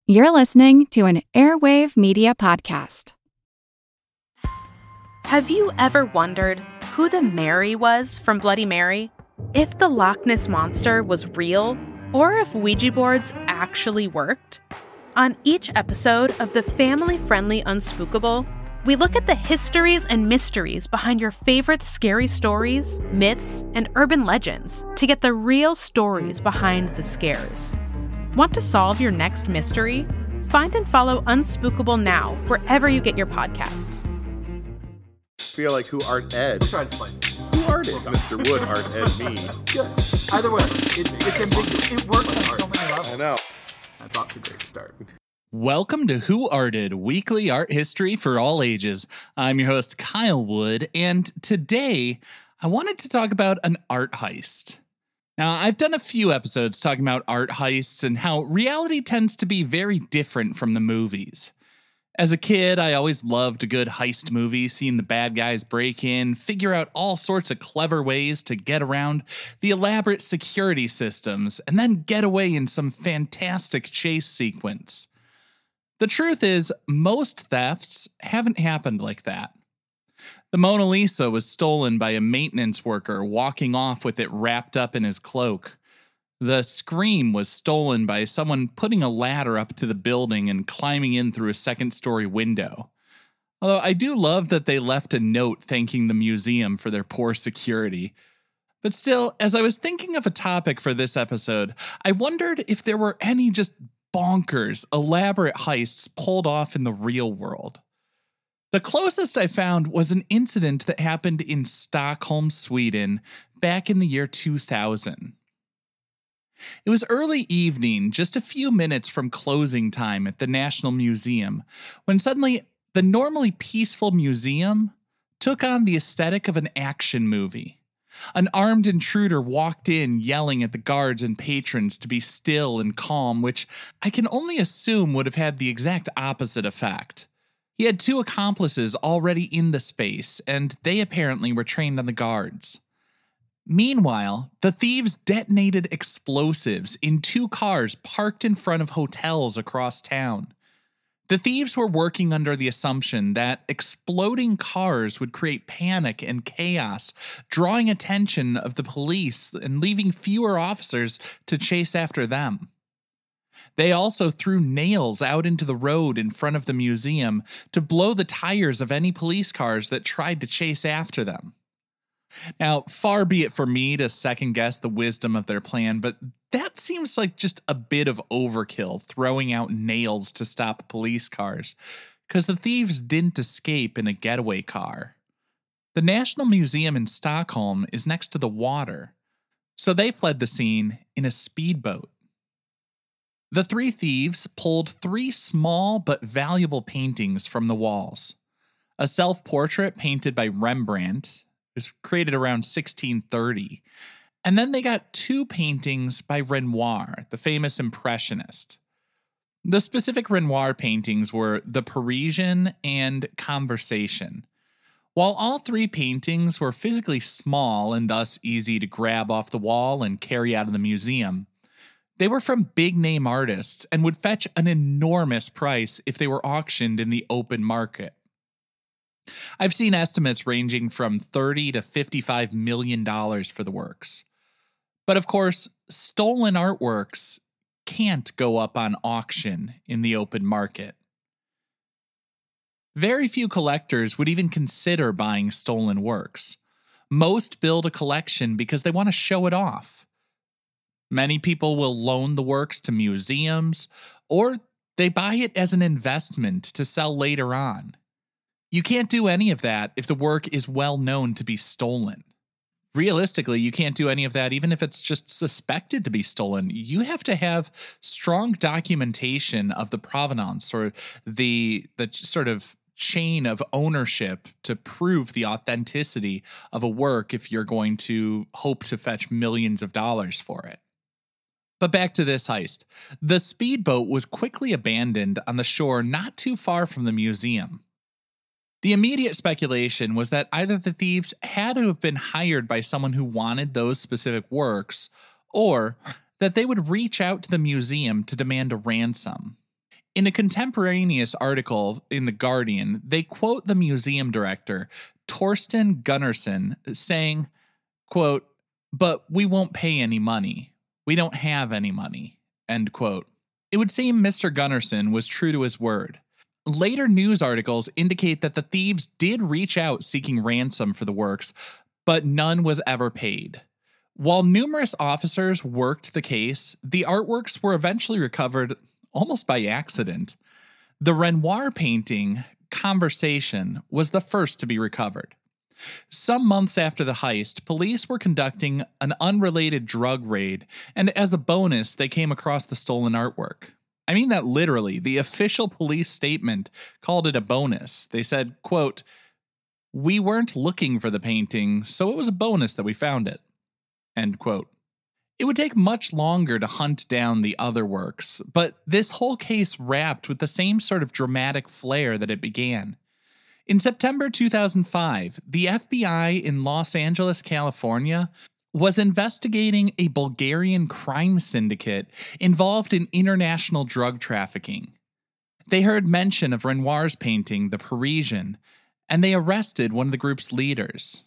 You're listening to an Airwave Media Podcast. Have you ever wondered who the Mary was from Bloody Mary? If the Loch Ness Monster was real, or if Ouija boards actually worked? On each episode of the family-friendly Unspookable, we look at the histories and mysteries behind your favorite scary stories, myths, and urban legends to get the real stories behind the scares. Want to solve your next mystery? Find and follow Unspookable now, wherever you get your podcasts. Feel like who art Ed? We'll try to spice it. Who art it? Mr. Wood art Ed me. Good. Either way, it's ambiguous. It works on so many levels. I know. That's off to a great start. Welcome to Who Arted, weekly art history for all ages. I'm your host, Kyle Wood, and today I wanted to talk about an art heist. Now, I've done a few episodes talking about art heists and how reality tends to be very different from the movies. As a kid, I always loved a good heist movie, seeing the bad guys break in, figure out all sorts of clever ways to get around the elaborate security systems, and then get away in some fantastic chase sequence. The truth is, most thefts haven't happened like that. The Mona Lisa was stolen by a maintenance worker walking off with it wrapped up in his cloak. The Scream was stolen by someone putting a ladder up to the building and climbing in through a second-story window. Although I do love that they left a note thanking the museum for their poor security. But still, as I was thinking of a topic for this episode, I wondered if there were any just bonkers, elaborate heists pulled off in the real world. The closest I found was an incident that happened in Stockholm, Sweden, back in the year 2000. It was early evening, just a few minutes from closing time at the National Museum, when suddenly the normally peaceful museum took on the aesthetic of an action movie. An armed intruder walked in, yelling at the guards and patrons to be still and calm, which I can only assume would have had the exact opposite effect. He had two accomplices already in the space, and they apparently were trained on the guards. Meanwhile, the thieves detonated explosives in two cars parked in front of hotels across town. The thieves were working under the assumption that exploding cars would create panic and chaos, drawing attention of the police and leaving fewer officers to chase after them. They also threw nails out into the road in front of the museum to blow the tires of any police cars that tried to chase after them. Now, far be it for me to second guess the wisdom of their plan, but that seems like just a bit of overkill, throwing out nails to stop police cars, because the thieves didn't escape in a getaway car. The National Museum in Stockholm is next to the water, so they fled the scene in a speedboat. The three thieves pulled three small but valuable paintings from the walls. A self-portrait painted by Rembrandt, it was created around 1630, and then they got two paintings by Renoir, the famous impressionist. The specific Renoir paintings were The Parisian and Conversation. While all three paintings were physically small and thus easy to grab off the wall and carry out of the museum, they were from big-name artists and would fetch an enormous price if they were auctioned in the open market. I've seen estimates ranging from $30 to $55 million for the works. But of course, stolen artworks can't go up on auction in the open market. Very few collectors would even consider buying stolen works. Most build a collection because they want to show it off. Many people will loan the works to museums, or they buy it as an investment to sell later on. You can't do any of that if the work is well known to be stolen. Realistically, you can't do any of that even if it's just suspected to be stolen. You have to have strong documentation of the provenance or the sort of chain of ownership to prove the authenticity of a work if you're going to hope to fetch millions of dollars for it. But back to this heist. The speedboat was quickly abandoned on the shore not too far from the museum. The immediate speculation was that either the thieves had to have been hired by someone who wanted those specific works, or that they would reach out to the museum to demand a ransom. In a contemporaneous article in The Guardian, they quote the museum director, Torsten Gunnarsson, saying, quote, "But we won't pay any money. We don't have any money," end quote. It would seem Mr. Gunnarsson was true to his word. Later news articles indicate that the thieves did reach out seeking ransom for the works, but none was ever paid. While numerous officers worked the case, the artworks were eventually recovered almost by accident. The Renoir painting, Conversation, was the first to be recovered. Some months after the heist, police were conducting an unrelated drug raid, and as a bonus, they came across the stolen artwork. I mean that literally. The official police statement called it a bonus. They said, quote, "We weren't looking for the painting, so it was a bonus that we found it," end quote. It would take much longer to hunt down the other works, but this whole case wrapped with the same sort of dramatic flair that it began. In September 2005, the FBI in Los Angeles, California, was investigating a Bulgarian crime syndicate involved in international drug trafficking. They heard mention of Renoir's painting, The Parisian, and they arrested one of the group's leaders.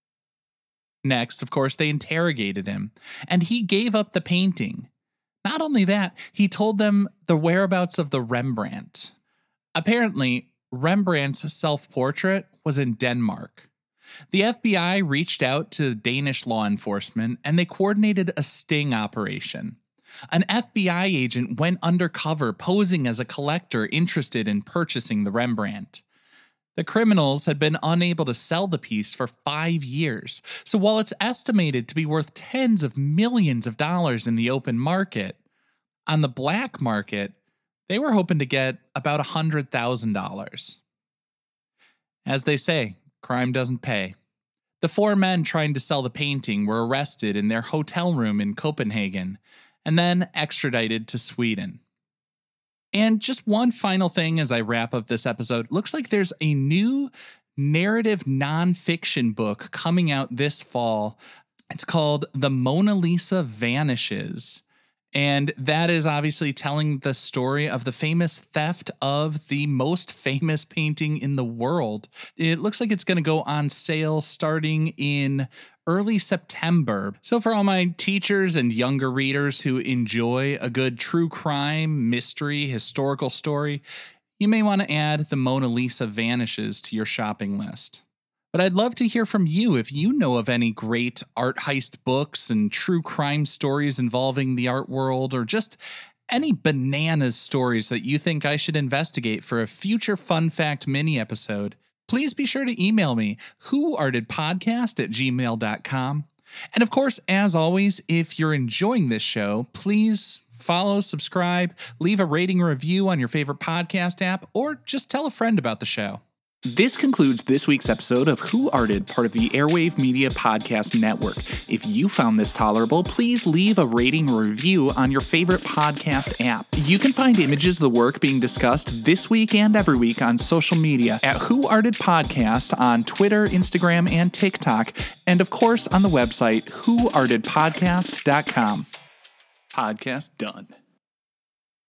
Next, of course, they interrogated him, and he gave up the painting. Not only that, he told them the whereabouts of the Rembrandt. Apparently, Rembrandt's self-portrait was in Denmark. The FBI reached out to Danish law enforcement, and they coordinated a sting operation. An FBI agent went undercover posing as a collector interested in purchasing the Rembrandt. The criminals had been unable to sell the piece for 5 years, so while it's estimated to be worth tens of millions of dollars in the open market, on the black market, they were hoping to get about $100,000. As they say, crime doesn't pay. The 4 men trying to sell the painting were arrested in their hotel room in Copenhagen and then extradited to Sweden. And just one final thing as I wrap up this episode, looks like there's a new narrative nonfiction book coming out this fall. It's called The Mona Lisa Vanishes. And that is obviously telling the story of the famous theft of the most famous painting in the world. It looks like it's going to go on sale starting in early September. So for all my teachers and younger readers who enjoy a good true crime, mystery, historical story, you may want to add The Mona Lisa Vanishes to your shopping list. But I'd love to hear from you if you know of any great art heist books and true crime stories involving the art world, or just any bananas stories that you think I should investigate for a future Fun Fact mini episode. Please be sure to email me, whoartedpodcast@gmail.com. And of course, as always, if you're enjoying this show, please follow, subscribe, leave a rating or review on your favorite podcast app, or just tell a friend about the show. This concludes this week's episode of Who Arted, part of the Airwave Media Podcast Network. If you found this tolerable, please leave a rating or review on your favorite podcast app. You can find images of the work being discussed this week and every week on social media at Who Arted Podcast on Twitter, Instagram, and TikTok, and of course on the website whoartedpodcast.com. Podcast done.